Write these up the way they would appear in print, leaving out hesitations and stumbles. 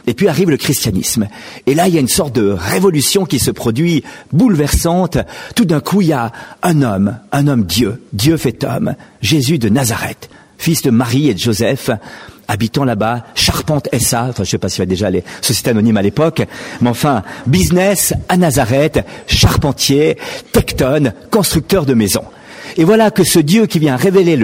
Et puis arrive le christianisme. Et là, il y a une sorte de révolution qui se produit, bouleversante. Tout d'un coup, il y a un homme Dieu fait homme, Jésus de Nazareth, fils de Marie et de Joseph, habitant là-bas, Charpente SA, enfin je sais pas s'il y avait déjà les sociétés anonymes à l'époque, mais enfin, business à Nazareth, charpentier, tectone, constructeur de maisons. Et voilà que ce Dieu qui vient révéler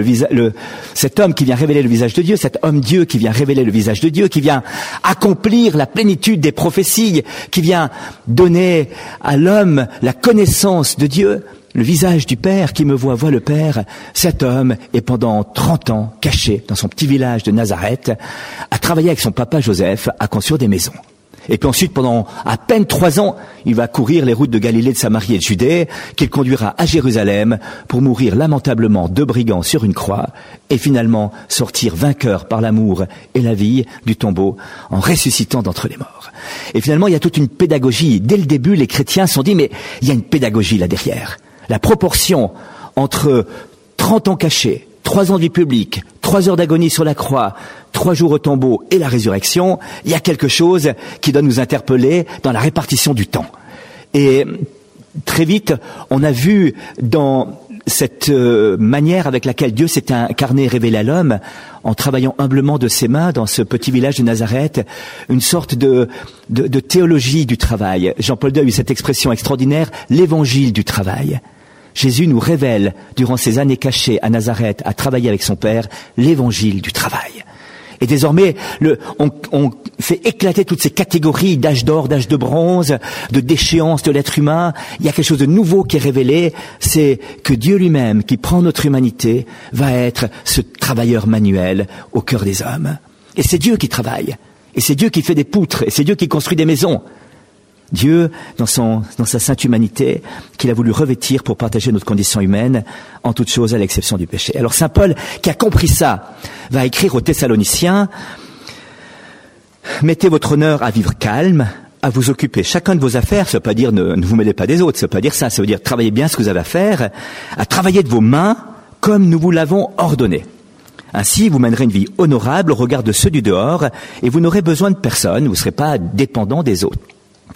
cet homme qui vient révéler le visage de Dieu, cet homme Dieu qui vient révéler le visage de Dieu, qui vient accomplir la plénitude des prophéties, qui vient donner à l'homme la connaissance de Dieu, le visage du Père, qui me voit le Père. Cet homme est pendant 30 ans caché dans son petit village de Nazareth, à travailler avec son papa Joseph, à construire des maisons. Et puis ensuite, pendant à peine 3 ans, il va courir les routes de Galilée, de Samarie et de Judée, qu'il conduira à Jérusalem pour mourir lamentablement de brigands sur une croix et finalement sortir vainqueur par l'amour et la vie du tombeau en ressuscitant d'entre les morts. Et finalement, il y a toute une pédagogie. Dès le début, les chrétiens se sont dit, mais il y a une pédagogie là derrière. La proportion entre 30 ans cachés, 3 ans de vie publique, 3 heures d'agonie sur la croix, 3 jours au tombeau et la résurrection, il y a quelque chose qui doit nous interpeller dans la répartition du temps. Et très vite, on a vu dans cette manière avec laquelle Dieu s'est incarné et révélé à l'homme, en travaillant humblement de ses mains dans ce petit village de Nazareth, une sorte de théologie du travail. Jean-Paul II a eu cette expression extraordinaire, l'évangile du travail. Jésus nous révèle, durant ces années cachées à Nazareth, à travailler avec son Père, l'évangile du travail. Et désormais, on fait éclater toutes ces catégories d'âge d'or, d'âge de bronze, de déchéance de l'être humain. Il y a quelque chose de nouveau qui est révélé, c'est que Dieu lui-même, qui prend notre humanité, va être ce travailleur manuel au cœur des hommes. Et c'est Dieu qui travaille, et c'est Dieu qui fait des poutres, et c'est Dieu qui construit des maisons. Dieu, dans sa sainte humanité, qu'il a voulu revêtir pour partager notre condition humaine, en toute chose à l'exception du péché. Alors saint Paul, qui a compris ça, va écrire aux Thessaloniciens, « Mettez votre honneur à vivre calme, à vous occuper chacun de vos affaires », ça veut pas dire ne vous mêlez pas des autres, ça veut pas dire ça, ça veut dire travaillez bien ce que vous avez à faire, à travailler de vos mains comme nous vous l'avons ordonné. Ainsi, vous mènerez une vie honorable au regard de ceux du dehors, et vous n'aurez besoin de personne, vous ne serez pas dépendant des autres.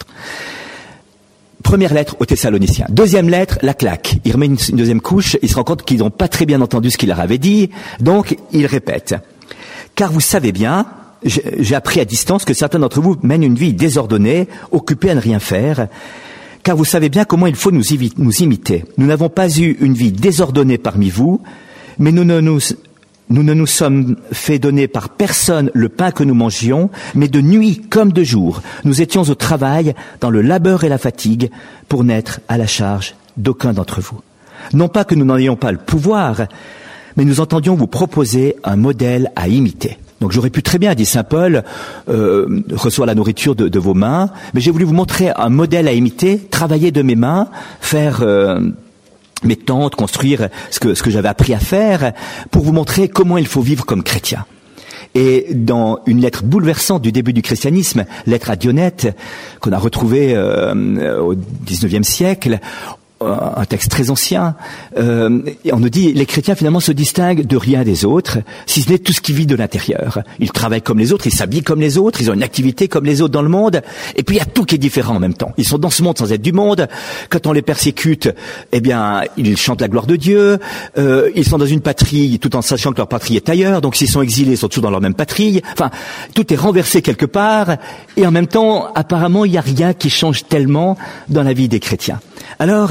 Première lettre aux Thessaloniciens. Deuxième lettre, la claque. Il remet une deuxième couche, il se rend compte qu'ils n'ont pas très bien entendu ce qu'il leur avait dit, donc il répète. Car vous savez bien, j'ai appris à distance que certains d'entre vous mènent une vie désordonnée, occupés à ne rien faire, car vous savez bien comment il faut nous imiter. Nous n'avons pas eu une vie désordonnée parmi vous, mais nous ne nous sommes fait donner par personne le pain que nous mangions, mais de nuit comme de jour. Nous étions au travail, dans le labeur et la fatigue, pour n'être à la charge d'aucun d'entre vous. Non pas que nous n'en ayons pas le pouvoir, mais nous entendions vous proposer un modèle à imiter. Donc j'aurais pu très bien, dit saint Paul, recevoir la nourriture de vos mains, mais j'ai voulu vous montrer un modèle à imiter, travailler de mes mains, faire mes tentes, construire ce que j'avais appris à faire, pour vous montrer comment il faut vivre comme chrétien. Et dans une lettre bouleversante du début du christianisme, lettre à Dionète, qu'on a retrouvée au XIXe siècle, un texte très ancien, et on nous dit les chrétiens finalement se distinguent de rien des autres, si ce n'est tout ce qui vit de l'intérieur. Ils travaillent comme les autres, ils s'habillent comme les autres, ils ont une activité comme les autres dans le monde, et puis il y a tout qui est différent en même temps. Ils sont dans ce monde sans être du monde. Quand on les persécute, eh bien ils chantent la gloire de Dieu. Ils sont dans une patrie tout en sachant que leur patrie est ailleurs, donc s'ils sont exilés, ils sont toujours dans leur même patrie. Enfin, tout est renversé quelque part, et en même temps, apparemment, il n'y a rien qui change tellement dans la vie des chrétiens. Alors,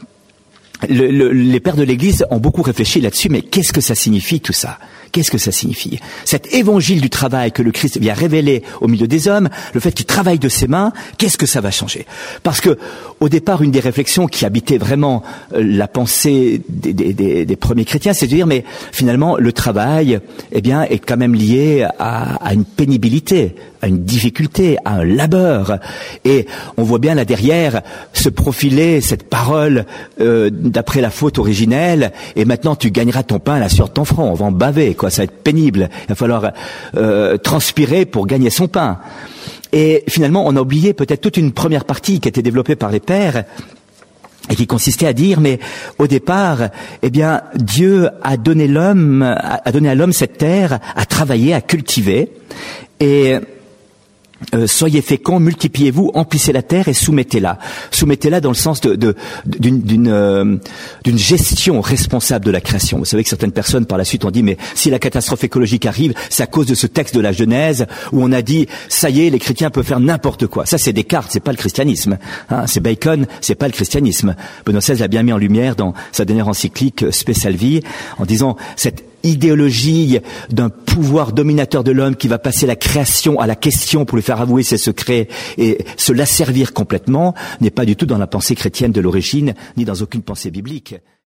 les pères de l'Église ont beaucoup réfléchi là-dessus, mais qu'est-ce que ça signifie tout ça ? Qu'est-ce que ça signifie ? Cet évangile du travail que le Christ vient révéler au milieu des hommes, le fait qu'il travaille de ses mains, qu'est-ce que ça va changer ? Parce que, au départ, une des réflexions qui habitait vraiment la pensée des premiers chrétiens, c'est de dire, mais finalement, le travail, eh bien, est quand même lié à une pénibilité, à une difficulté, à un labeur. Et on voit bien là derrière se profiler cette parole d'après la faute originelle, et maintenant tu gagneras ton pain à la sueur de ton front, on va en baver, quoi, ça va être pénible, il va falloir transpirer pour gagner son pain. Et finalement, on a oublié peut-être toute une première partie qui a été développée par les pères, et qui consistait à dire, mais au départ, eh bien, Dieu a donné à l'homme cette terre à travailler, à cultiver, et soyez féconds, multipliez-vous, emplissez la terre et soumettez-la. Soumettez-la dans le sens d'une gestion responsable de la création. Vous savez que certaines personnes par la suite ont dit mais si la catastrophe écologique arrive, c'est à cause de ce texte de la Genèse où on a dit ça y est, les chrétiens peuvent faire n'importe quoi. Ça c'est Descartes, c'est pas le christianisme. C'est Bacon, c'est pas le christianisme. Benoît XVI l'a bien mis en lumière dans sa dernière encyclique Spe Salvi en disant cette idéologie d'un pouvoir dominateur de l'homme qui va passer la création à la question pour lui faire avouer ses secrets et se l'asservir complètement n'est pas du tout dans la pensée chrétienne de l'origine, ni dans aucune pensée biblique.